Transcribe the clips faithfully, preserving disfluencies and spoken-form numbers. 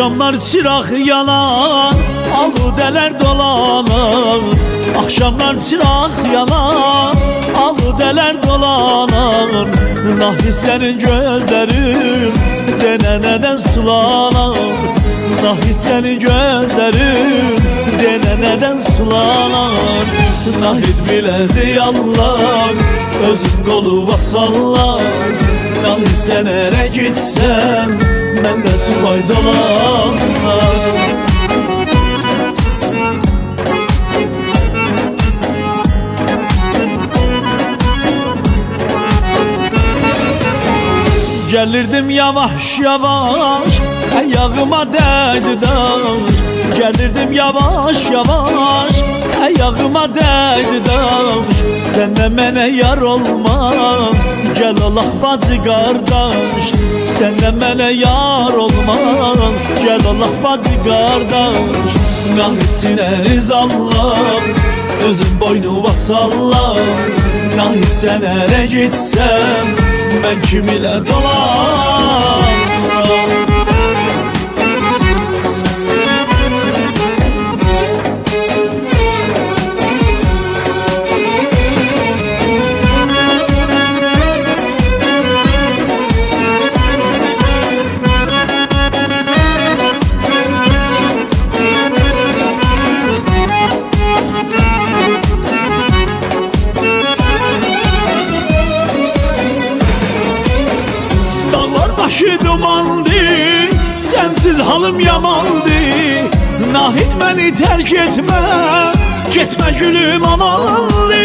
Akşamlar çırak yanar, aludeler dolanır. Akşamlar çırak yanar, aludeler dolanır. Nahi senin gözlerin deneneden sulanır. Nahi senin gözlerin deneneden sulanır. Nahid bile ziyanlar, özün kolu basallar. Nahi sen ere gitsen, ben de subay dolanlar. Gelirdim yavaş yavaş, ayağıma değdi daş. Gelirdim yavaş yavaş, ayağıma değdi daş. Senden mene yar olmaz, gel olaq bacı kardeş. Senden mene yar olmaz, gel olaq bacı kardeş. Nahisine rizallah, özün boynu vasallah. Nahi sen ere gitsen, ben kim ile dolanam. Başı dumandı, sensiz halım yamandı. Nahid beni terk etme, gitme gülüm amanlı.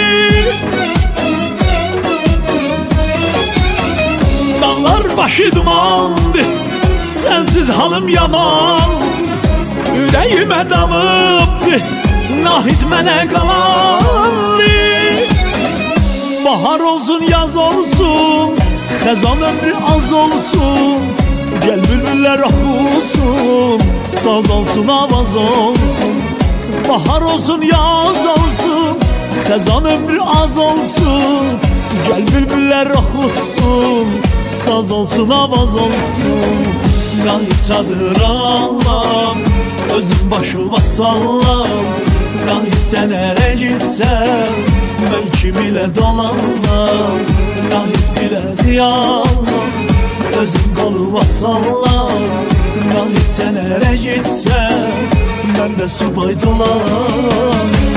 Dağlar başı dumandı, sensiz halım yaman. Yüreğime damıptı, Nahid mənə qalandı. Bahar olsun, yaz olsun, xəzan ömrü az olsun. Gel bülbüller oxusun, saz olsun, avaz olsun. Bahar olsun, yaz olsun, xəzan ömrü az olsun. Gel bülbüller oxusun, saz olsun, avaz olsun. Nahid çadır Allah'ım, özüm başıma sallam. Nahid sen ere gitsen, ben kim ile dolanam. Nahid bile ziyanım, özüm koluma sallam. Nahid sen ere gitsen, ben de subay dolanam.